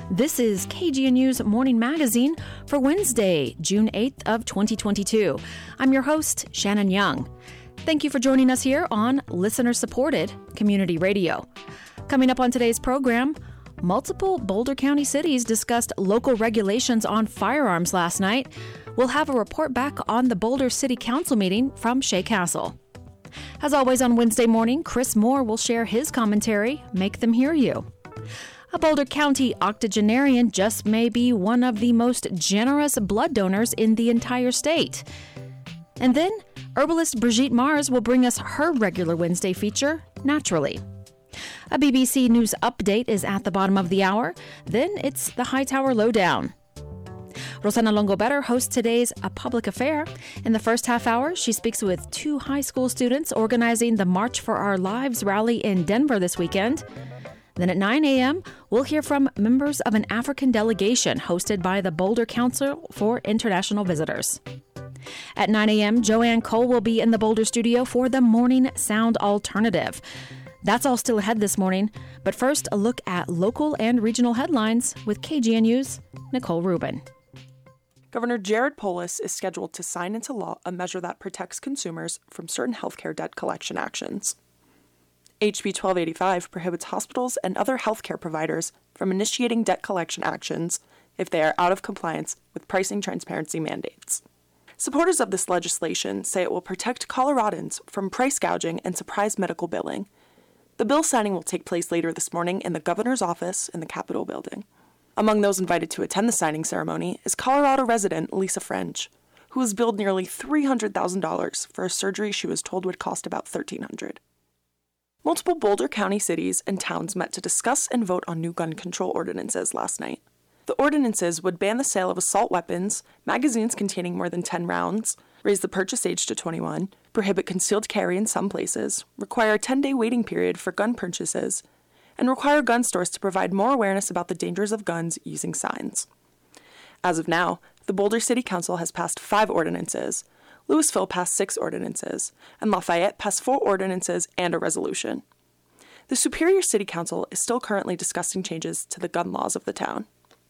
This is KGNU's Morning Magazine for Wednesday, June 8th of 2022. I'm your host, Shannon Young. Thank you for joining us here on listener-supported community radio. Coming up on today's program, multiple Boulder County cities discussed local regulations on firearms last night. We'll have a report back on the Boulder City Council meeting from Shea Castle. As always on Wednesday morning, Chris Moore will share his commentary, Make Them Hear You. A Boulder County octogenarian just may be one of the most generous blood donors in the entire state. And then, herbalist Brigitte Mars will bring us her regular Wednesday feature, Naturally. A BBC News update is at the bottom of the hour. Then it's the Hightower Lowdown. Rosanna Longo-Better hosts today's A Public Affair. In the first half hour, she speaks with two high school students organizing the March for Our Lives rally in Denver this weekend. Then at 9 a.m., we'll hear from members of an African delegation hosted by the Boulder Council for International Visitors. At 9 a.m., Joanne Cole will be in the Boulder studio for the Morning Sound Alternative. That's all still ahead this morning, but first a look at local and regional headlines with KGNU's Nicole Rubin. Governor Jared Polis is scheduled to sign into law a measure that protects consumers from certain healthcare debt collection actions. HB 1285 prohibits hospitals and other healthcare providers from initiating debt collection actions if they are out of compliance with pricing transparency mandates. Supporters of this legislation say it will protect Coloradans from price gouging and surprise medical billing. The bill signing will take place later this morning in the governor's office in the Capitol building. Among those invited to attend the signing ceremony is Colorado resident Lisa French, who was billed nearly $300,000 for a surgery she was told would cost about $1,300. Multiple Boulder County cities and towns met to discuss and vote on new gun control ordinances last night. The ordinances would ban the sale of assault weapons, magazines containing more than 10 rounds, raise the purchase age to 21, prohibit concealed carry in some places, require a 10-day waiting period for gun purchases, and require gun stores to provide more awareness about the dangers of guns using signs. As of now, the Boulder City Council has passed 5 ordinances, Louisville passed 6 ordinances, and Lafayette passed 4 ordinances and a resolution. The Superior City Council is still currently discussing changes to the gun laws of the town.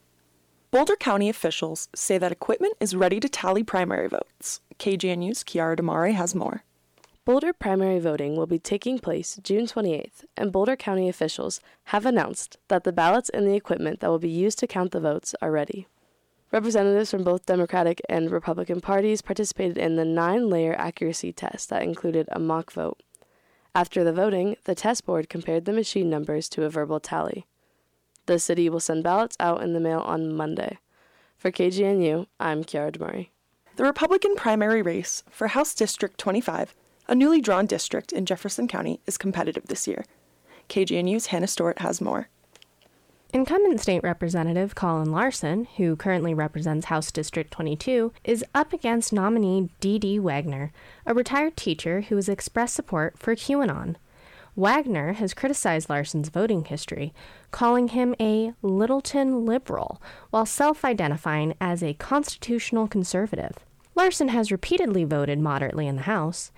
Boulder County officials say that equipment is ready to tally primary votes. KGNU's Kiara Damari has more. Boulder primary voting will be taking place June 28th, and Boulder County officials have announced that the ballots and the equipment that will be used to count the votes are ready. Representatives from both Democratic and Republican parties participated in the 9-layer accuracy test that included a mock vote. After the voting, the test board compared the machine numbers to a verbal tally. The city will send ballots out in the mail on Monday. For KGNU, I'm Kiara Damari. The Republican primary race for House District 25, a newly drawn district in Jefferson County, is competitive this year. KGNU's Hannah Stewart has more. Incumbent state representative Colin Larson, who currently represents House District 22, is up against nominee D.D. Wagner, a retired teacher who has expressed support for QAnon. Wagner has criticized Larson's voting history, calling him a Littleton liberal, while self-identifying as a constitutional conservative. Larson has repeatedly voted moderately in the House.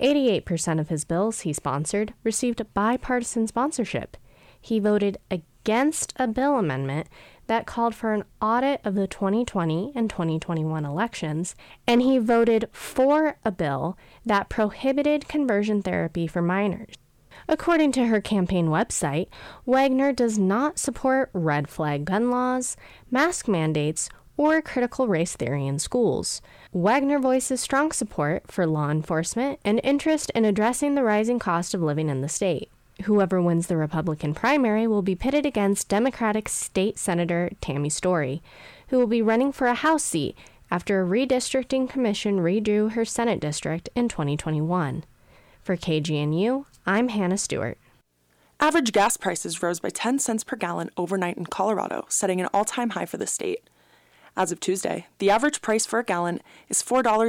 88% of his bills he sponsored received bipartisan sponsorship. He voted against a bill amendment that called for an audit of the 2020 and 2021 elections, and he voted for a bill that prohibited conversion therapy for minors. According to her campaign website, Wagner does not support red flag gun laws, mask mandates, or critical race theory in schools. Wagner voices strong support for law enforcement and interest in addressing the rising cost of living in the state. Whoever wins the Republican primary will be pitted against Democratic State Senator Tammy Story, who will be running for a House seat after a redistricting commission redrew her Senate district in 2021. For KGNU, I'm Hannah Stewart. Average gas prices rose by 10 cents per gallon overnight in Colorado, setting an all-time high for the state. As of Tuesday, the average price for a gallon is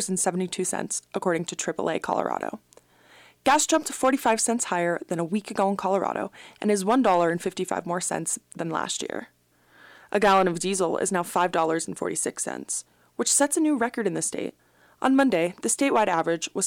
$4.72, according to AAA Colorado. Gas jumped to 45 cents higher than a week ago in Colorado and is $1.55 more cents than last year. A gallon of diesel is now $5.46, which sets a new record in the state. On Monday, the statewide average was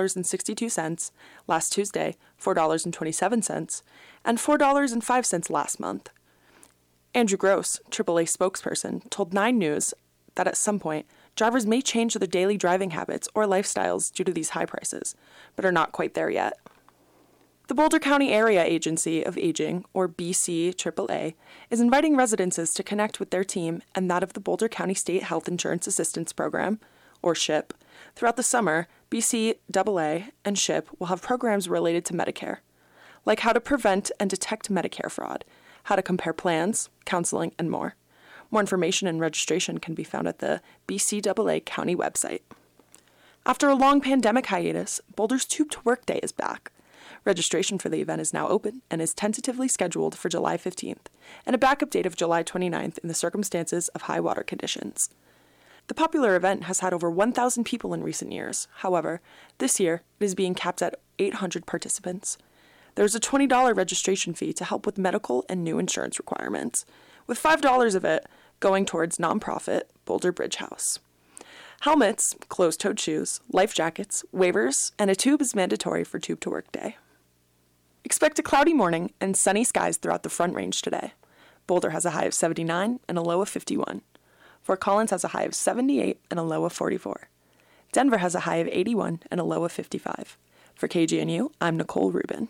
$4.62, last Tuesday, $4.27, and $4.05 last month. Andrew Gross, AAA spokesperson, told 9 News that at some point, drivers may change their daily driving habits or lifestyles due to these high prices, but are not quite there yet. The Boulder County Area Agency of Aging, or BC AAA, is inviting residences to connect with their team and that of the Boulder County State Health Insurance Assistance Program, or SHIP. Throughout the summer, BC AA and SHIP will have programs related to Medicare, like how to prevent and detect Medicare fraud, how to compare plans, counseling, and more. More information and registration can be found at the BCAA County website. After a long pandemic hiatus, Boulder's Tube to Work Day is back. Registration for the event is now open and is tentatively scheduled for July 15th, and a backup date of July 29th in the circumstances of high water conditions. The popular event has had over 1,000 people in recent years. However, this year it is being capped at 800 participants. There's a $20 registration fee to help with medical and new insurance requirements, with $5 of it going towards nonprofit Boulder Bridge House. Helmets, closed-toed shoes, life jackets, waivers, and a tube is mandatory for Tube to Work Day. Expect a cloudy morning and sunny skies throughout the Front Range today. Boulder has a high of 79 and a low of 51. Fort Collins has a high of 78 and a low of 44. Denver has a high of 81 and a low of 55. For KGNU, I'm Nicole Rubin.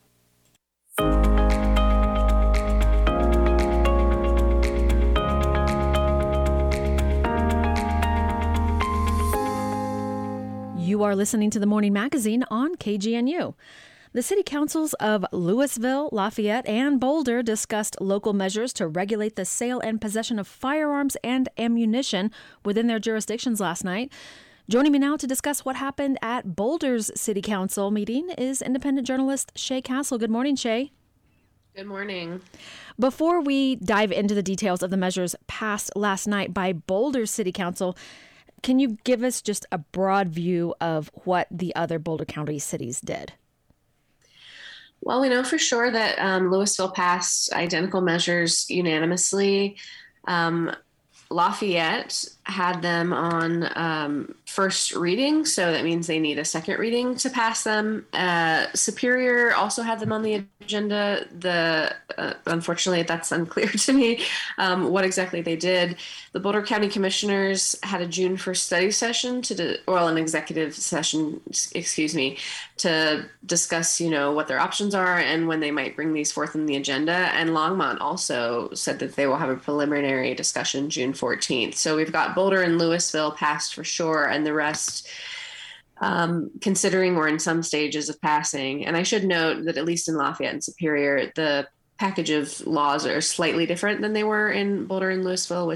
You are listening to the Morning Magazine on KGNU. The city councils of Louisville, Lafayette, and Boulder discussed local measures to regulate the sale and possession of firearms and ammunition within their jurisdictions last night. Joining me now to discuss what happened at Boulder's city council meeting is independent journalist Shay Castle. Good morning, Shay. Good morning. Before we dive into the details of the measures passed last night by Boulder City Council, can you give us just a broad view of what the other Boulder County cities did? Well, we know for sure that Louisville passed identical measures unanimously. Lafayette had them on first reading, so that means they need a second reading to pass them. Superior also had them on the agenda. Unfortunately, that's unclear to me what exactly they did. The Boulder County Commissioners had a June 1st study session an executive session, to discuss, what their options are and when they might bring these forth in the agenda. And Longmont also said that they will have a preliminary discussion June 14th. So we've got Boulder and Louisville passed for sure, and the rest considering we're in some stages of passing. And I should note that at least in Lafayette and Superior, the package of laws are slightly different than they were in Boulder and Louisville,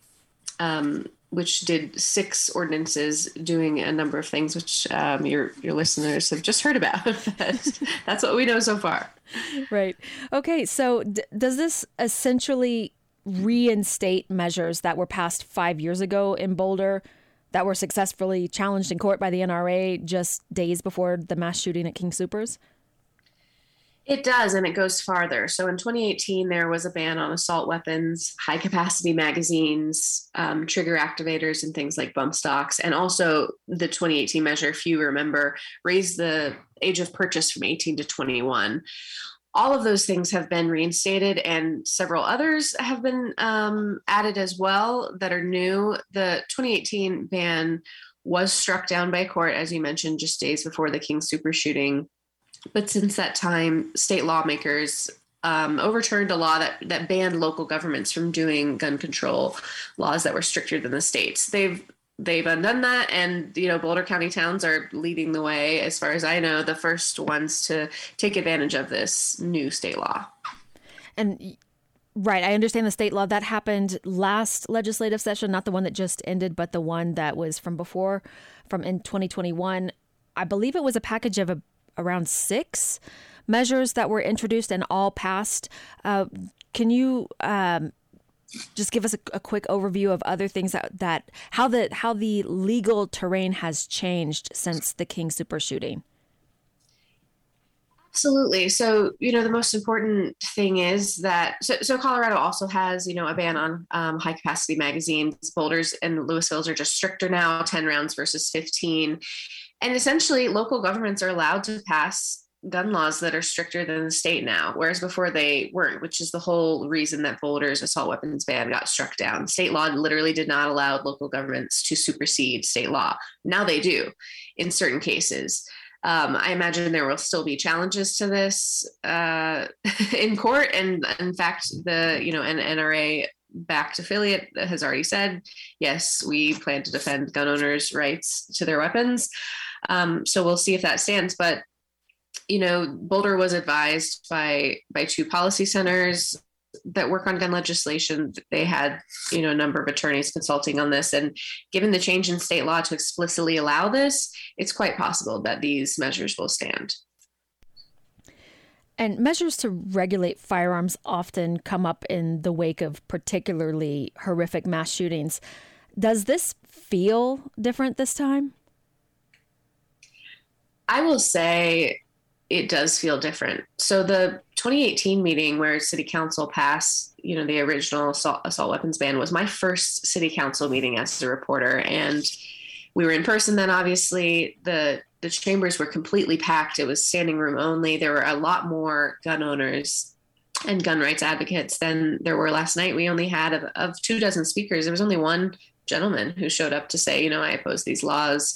which did 6 ordinances doing a number of things, which your listeners have just heard about. That's what we know so far. Right. Okay. So does this essentially reinstate measures that were passed 5 years ago in Boulder that were successfully challenged in court by the NRA just days before the mass shooting at King Soopers? It does, and it goes farther. So in 2018, there was a ban on assault weapons, high-capacity magazines, trigger activators, and things like bump stocks. And also the 2018 measure, if you remember, raised the age of purchase from 18 to 21. All of those things have been reinstated, and several others have been added as well that are new. The 2018 ban was struck down by court, as you mentioned, just days before the King Soopers shooting. But since that time, state lawmakers overturned a law that banned local governments from doing gun control laws that were stricter than the states. They've undone that, and Boulder County towns are leading the way, as far as I know, the first ones to take advantage of this new state law. And right, I understand the state law that happened last legislative session, not the one that just ended, but the one that was from in 2021. I believe it was a package of around 6 measures that were introduced and all passed. Can you just give us a quick overview of other things that how the legal terrain has changed since the King Soopers shooting? Absolutely. So, the most important thing is that, so Colorado also has, a ban on high capacity magazines. Boulder's and Louisville's are just stricter now, 10 rounds versus 15. And essentially local governments are allowed to pass gun laws that are stricter than the state now, whereas before they weren't, which is the whole reason that Boulder's assault weapons ban got struck down. State law literally did not allow local governments to supersede state law. Now they do in certain cases. I imagine there will still be challenges to this in court. And in fact, an NRA backed affiliate has already said, yes, we plan to defend gun owners' rights to their weapons. So we'll see if that stands. But, Boulder was advised by two policy centers that work on gun legislation. They had, a number of attorneys consulting on this. And given the change in state law to explicitly allow this, it's quite possible that these measures will stand. And measures to regulate firearms often come up in the wake of particularly horrific mass shootings. Does this feel different this time? I will say it does feel different. So the 2018 meeting where City Council passed, the original assault weapons ban was my first City Council meeting as a reporter. And we were in person then, obviously. The chambers were completely packed. It was standing room only. There were a lot more gun owners and gun rights advocates than there were last night. We only had of 24 speakers. There was only one gentleman who showed up to say, I oppose these laws.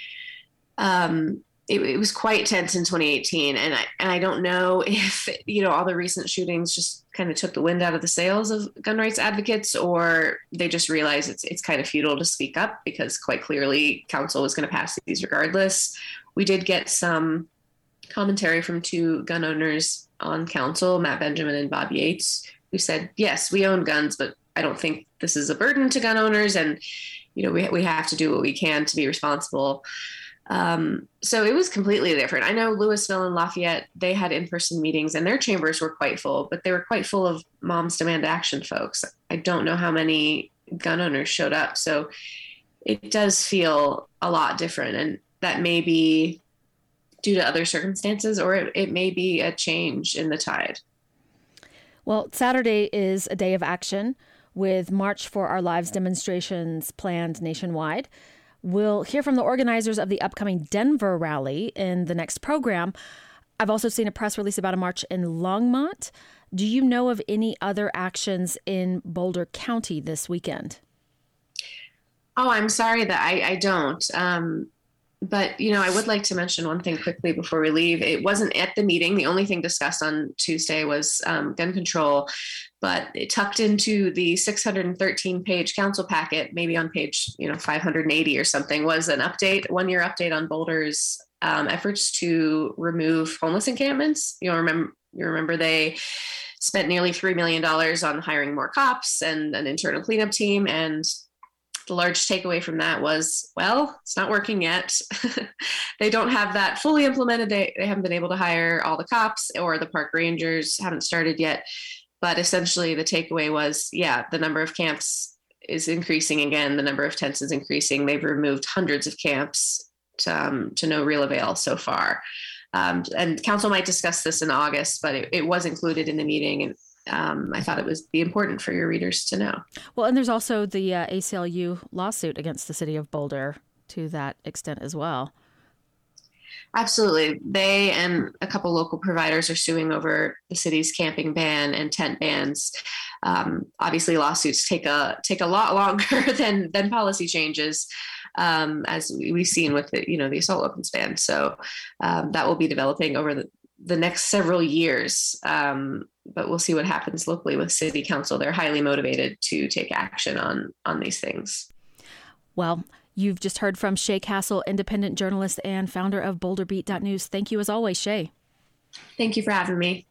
It was quite tense in 2018. And I don't know if, all the recent shootings just kind of took the wind out of the sails of gun rights advocates, or they just realized it's kind of futile to speak up because quite clearly council was going to pass these regardless. We did get some commentary from two gun owners on council, Matt Benjamin and Bob Yates, who said, yes, we own guns, but I don't think this is a burden to gun owners. And, we have to do what we can to be responsible. So it was completely different. I know Louisville and Lafayette, they had in-person meetings and their chambers were quite full, but they were quite full of Moms Demand Action folks. I don't know how many gun owners showed up. So it does feel a lot different. And that may be due to other circumstances, or it may be a change in the tide. Well, Saturday is a day of action with March for Our Lives demonstrations planned nationwide. We'll hear from the organizers of the upcoming Denver rally in the next program. I've also seen a press release about a march in Longmont. Do you know of any other actions in Boulder County this weekend? Oh, I'm sorry that I don't. But, I would like to mention one thing quickly before we leave. It wasn't at the meeting. The only thing discussed on Tuesday was gun control, but it tucked into the 613-page council packet, maybe on page 580 or something, was an update, one-year update on Boulder's efforts to remove homeless encampments. You remember they spent nearly $3 million on hiring more cops and an internal cleanup team, and the large takeaway from that was, well, it's not working yet. They don't have that fully implemented. They haven't been able to hire all the cops, or the park rangers haven't started yet. But essentially the takeaway was, the number of camps is increasing again. The number of tents is increasing. They've removed hundreds of camps to no real avail so far. And council might discuss this in August, but it was included in the meeting. And I thought it would be important for your readers to know. Well, and there's also the ACLU lawsuit against the city of Boulder to that extent as well. Absolutely. They and a couple local providers are suing over the city's camping ban and tent bans. Obviously, lawsuits take a lot longer than policy changes, as we've seen with the assault weapons ban. So that will be developing over the next several years. But we'll see what happens locally with City Council. They're highly motivated to take action on these things. Well, you've just heard from Shay Castle, independent journalist and founder of BoulderBeat.News. Thank you as always, Shay. Thank you for having me.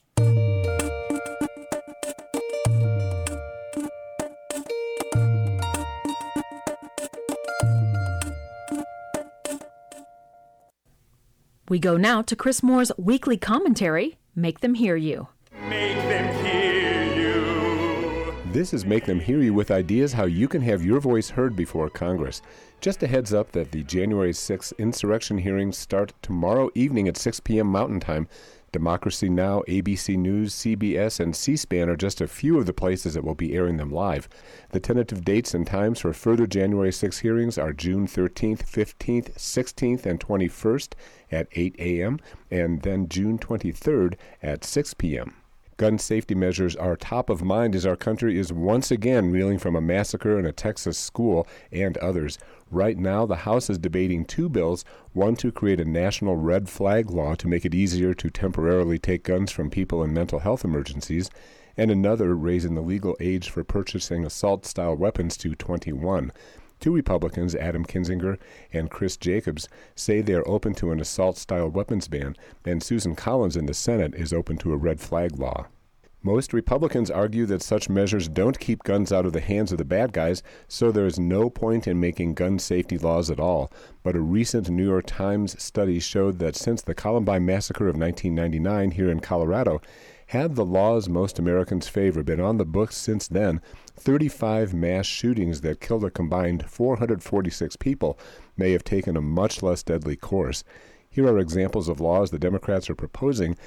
We go now to Chris Moore's weekly commentary, Make Them Hear You. Make them hear you. This is Make Them Hear You, with ideas how you can have your voice heard before Congress. Just a heads up that the January 6th insurrection hearings start tomorrow evening at 6 p.m. Mountain Time. Democracy Now!, ABC News, CBS, and C-SPAN are just a few of the places that will be airing them live. The tentative dates and times for further January 6 hearings are June 13th, 15th, 16th, and 21st at 8 a.m., and then June 23rd at 6 p.m. Gun safety measures are top of mind as our country is once again reeling from a massacre in a Texas school and others. Right now, the House is debating two bills, one to create a national red flag law to make it easier to temporarily take guns from people in mental health emergencies, and another raising the legal age for purchasing assault-style weapons to 21. Two Republicans, Adam Kinzinger and Chris Jacobs, say they are open to an assault-style weapons ban, and Susan Collins in the Senate is open to a red flag law. Most Republicans argue that such measures don't keep guns out of the hands of the bad guys, so there is no point in making gun safety laws at all. But a recent New York Times study showed that since the Columbine Massacre of 1999 here in Colorado, had the laws most Americans favor been on the books since then, 35 mass shootings that killed a combined 446 people may have taken a much less deadly course. Here are examples of laws the Democrats are proposing.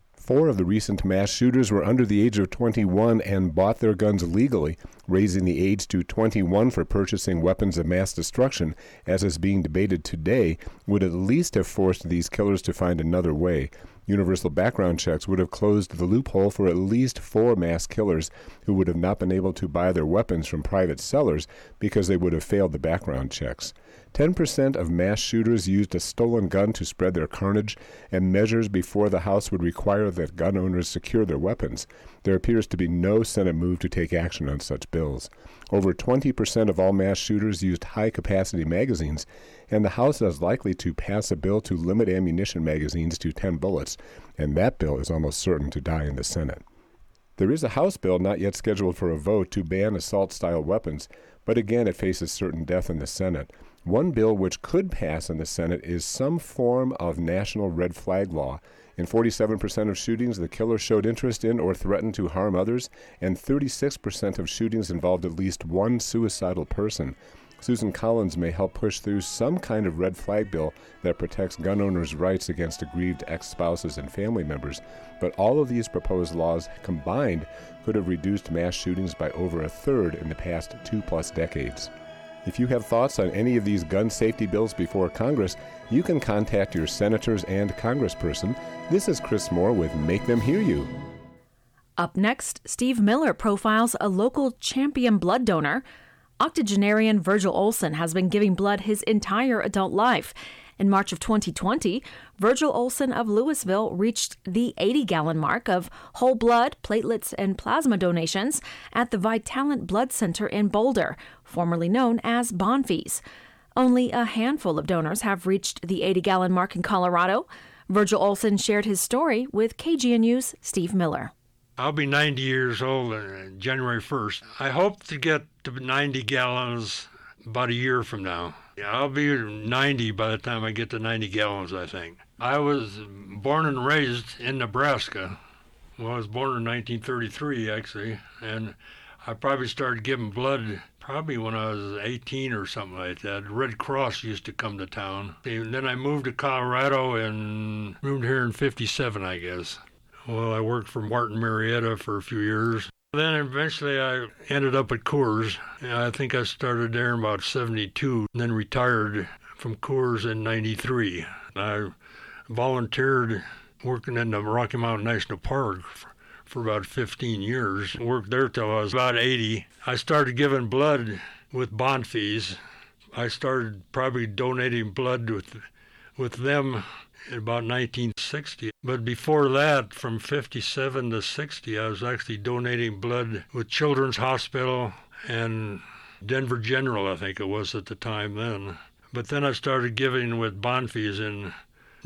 4 of the recent mass shooters were under the age of 21 and bought their guns legally, raising the age to 21 for purchasing weapons of mass destruction, as is being debated today, would at least have forced these killers to find another way. Universal background checks would have closed the loophole for at least 4 mass killers who would have not been able to buy their weapons from private sellers because they would have failed the background checks. 10% of mass shooters used a stolen gun to spread their carnage, and measures before the House would require that gun owners secure their weapons. There appears to be no Senate move to take action on such bills. Over 20% of all mass shooters used high-capacity magazines, and the House is likely to pass a bill to limit ammunition magazines to 10 bullets, and that bill is almost certain to die in the Senate. There is a House bill not yet scheduled for a vote to ban assault-style weapons, but again it faces certain death in the Senate. One bill which could pass in the Senate is some form of national red flag law. In 47% of shootings, the killer showed interest in or threatened to harm others, and 36% of shootings involved at least one suicidal person. Susan Collins may help push through some kind of red flag bill that protects gun owners' rights against aggrieved ex-spouses and family members, but all of these proposed laws combined could have reduced mass shootings by over a third in the past 2+ decades. If you have thoughts on any of these gun safety bills before Congress, you can contact your senators and congressperson. This is Chris Moore with Make Them Hear You. Up next, Steve Miller profiles a local champion blood donor. Octogenarian Virgil Olson has been giving blood his entire adult life. In March of 2020, Virgil Olson of Louisville reached the 80-gallon mark of whole blood, platelets, and plasma donations at the Vitalant Blood Center in Boulder, formerly known as Bonfils. Only a handful of donors have reached the 80-gallon mark in Colorado. Virgil Olson shared his story with KGNU's Steve Miller. I'll be 90 years old on January 1st. I hope to get to 90 gallons about a year from now. I'll be 90 by the time I get to 90 gallons, I think. I was born and raised in Nebraska. Well, I was born in 1933, actually, and I probably started giving blood probably when I was 18 or something like that. Red Cross used to come to town. And then I moved to Colorado and moved here in 57, I guess. Well, I worked for Martin Marietta for a few years. Then eventually I ended up at Coors. I think I started there in about 72, and then retired from Coors in 93. I volunteered working in the Rocky Mountain National Park for about 15 years. Worked there till I was about 80. I started giving blood with Bonfils. I started probably donating blood with them in about 1960. But before that, from 57 to 60, I was actually donating blood with Children's Hospital and Denver General, I think it was at the time then. But then I started giving with Bonfils in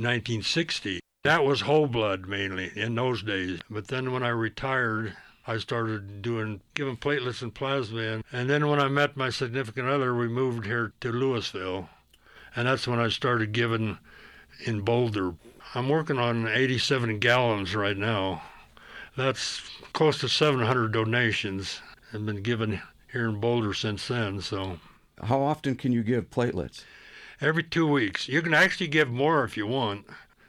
1960. That was whole blood mainly in those days. But then when I retired, I started giving platelets and plasma. And then when I met my significant other, we moved here to Louisville. And that's when I started giving in Boulder. I'm working on 87 gallons right now. That's close to 700 donations have been given here in Boulder since then. So, how often can you give platelets? Every 2 weeks. You can actually give more if you want.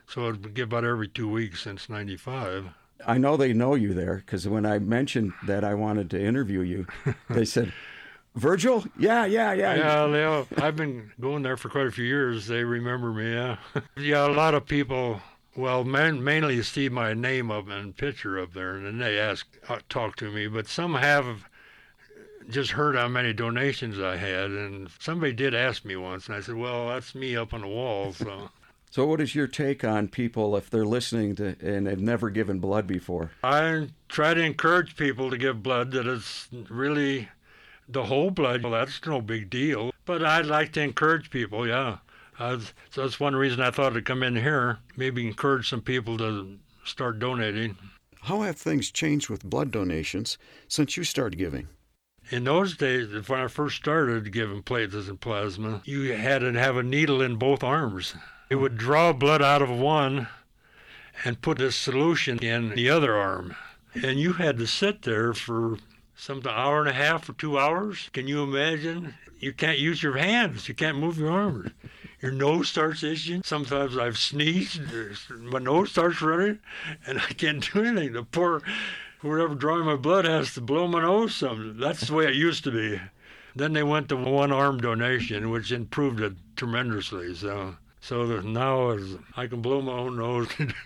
So I'd give about every 2 weeks since 95. I know they know you there because when I mentioned that I wanted to interview you, they said, Virgil? Yeah. Yeah, I've been going there for quite a few years. They remember me, yeah. Yeah, a lot of people, well, mainly see my name up and picture up there, and then they talk to me. But some have just heard how many donations I had, and somebody did ask me once, and I said, well, that's me up on the wall, so... So what is your take on people if they're listening to and have never given blood before? I try to encourage people to give blood, that it's really the whole blood. Well, that's no big deal. But I'd like to encourage people, yeah. So that's one reason I thought to come in here, maybe encourage some people to start donating. How have things changed with blood donations since you started giving? In those days, when I first started giving platelets and plasma, you had to have a needle in both arms. It would draw blood out of one and put this solution in the other arm. And you had to sit there for an hour and a half or 2 hours. Can you imagine? You can't use your hands. You can't move your arms. Your nose starts itching. Sometimes I've sneezed. My nose starts running, and I can't do anything. The poor whoever drawing my blood has to blow my nose some. That's the way it used to be. Then they went to one-arm donation, which improved it tremendously. So that now I can blow my own nose.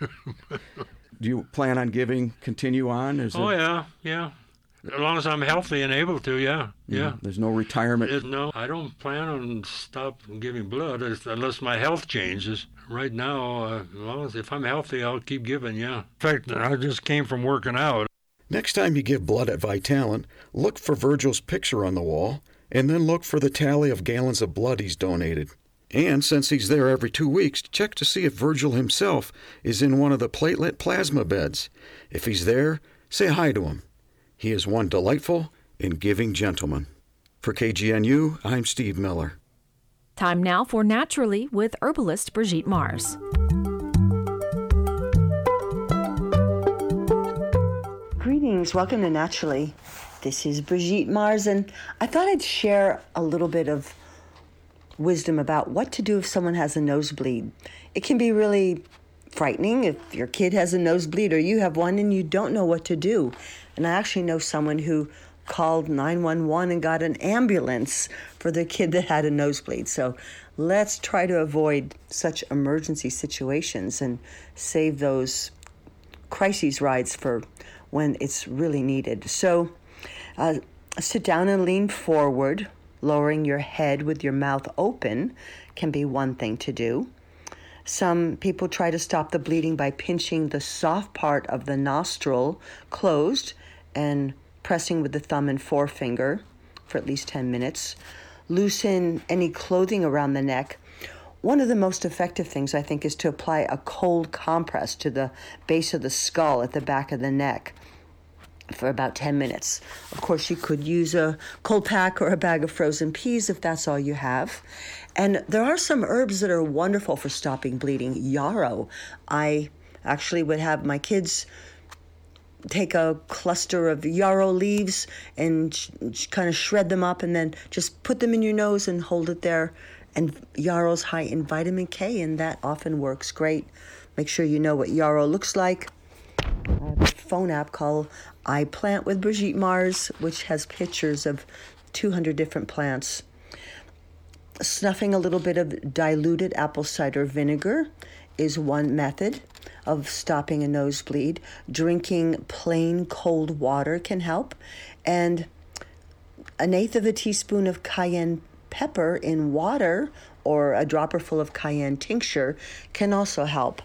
Do you plan on continue on? Yeah. As long as I'm healthy and able to, yeah. There's no retirement? No, I don't plan on stop giving blood unless my health changes. Right now, as long as if I'm healthy, I'll keep giving, yeah. In fact, I just came from working out. Next time you give blood at Vitalant, look for Virgil's picture on the wall, and then look for the tally of gallons of blood he's donated. And since he's there every 2 weeks, check to see if Virgil himself is in one of the platelet plasma beds. If he's there, say hi to him. He is one delightful and giving gentleman. For KGNU, I'm Steve Miller. Time now for Naturally with herbalist Brigitte Mars. Greetings, welcome to Naturally. This is Brigitte Mars, and I thought I'd share a little bit of wisdom about what to do if someone has a nosebleed. It can be really frightening if your kid has a nosebleed or you have one and you don't know what to do. And I actually know someone who called 911 and got an ambulance for their kid that had a nosebleed. So let's try to avoid such emergency situations and save those crises rides for when it's really needed. So sit down and lean forward. Lowering your head with your mouth open can be one thing to do. Some people try to stop the bleeding by pinching the soft part of the nostril closed and pressing with the thumb and forefinger for at least 10 minutes. Loosen any clothing around the neck. One of the most effective things, I think, is to apply a cold compress to the base of the skull at the back of the neck for about 10 minutes. Of course, you could use a cold pack or a bag of frozen peas if that's all you have. And there are some herbs that are wonderful for stopping bleeding. Yarrow. I actually would have my kids take a cluster of yarrow leaves and kind of shred them up and then just put them in your nose and hold it there. And yarrow's high in vitamin K, and that often works great. Make sure you know what yarrow looks like. I have a phone app called I Plant with Brigitte Mars, which has pictures of 200 different plants. Snuffing a little bit of diluted apple cider vinegar is one method of stopping a nosebleed. Drinking plain cold water can help. And 1/8 of a teaspoon of cayenne pepper in water or a dropper full of cayenne tincture can also help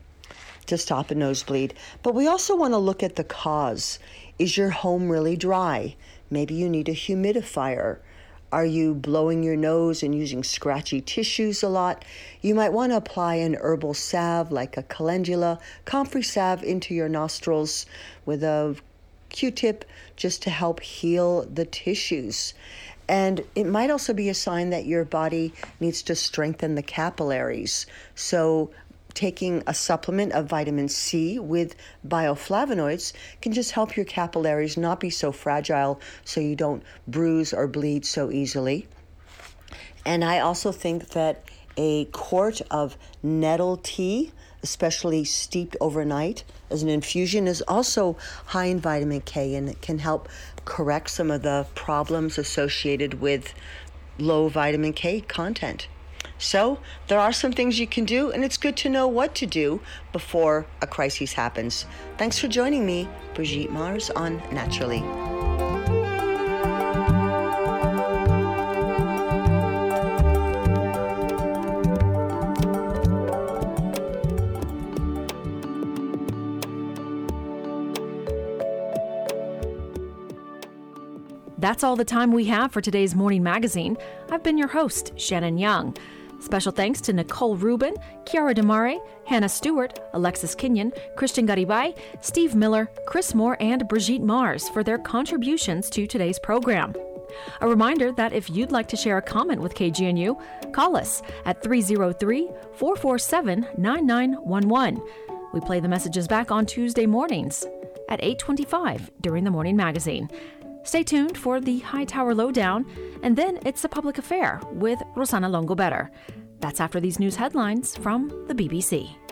to stop a nosebleed. But we also want to look at the cause. Is your home really dry? Maybe you need a humidifier. Are you blowing your nose and using scratchy tissues a lot? You might want to apply an herbal salve like a calendula, comfrey salve into your nostrils with a Q-tip just to help heal the tissues. And it might also be a sign that your body needs to strengthen the capillaries. So taking a supplement of vitamin C with bioflavonoids can just help your capillaries not be so fragile so you don't bruise or bleed so easily. And I also think that a quart of nettle tea especially steeped overnight as an infusion, is also high in vitamin K, and it can help correct some of the problems associated with low vitamin K content. So there are some things you can do, and it's good to know what to do before a crisis happens. Thanks for joining me, Brigitte Mars, on Naturally. That's all the time we have for today's Morning Magazine. I've been your host, Shannon Young. Special thanks to Nicole Rubin, Chiara Demare, Hannah Stewart, Alexis Kenyon, Christian Garibay, Steve Miller, Chris Moore, and Brigitte Mars for their contributions to today's program. A reminder that if you'd like to share a comment with KGNU, call us at 303-447-9911. We play the messages back on Tuesday mornings at 8:25 during the Morning Magazine. Stay tuned for the Hightower Lowdown, and then it's a public affair with Rosanna Longo-Better. That's after these news headlines from the BBC.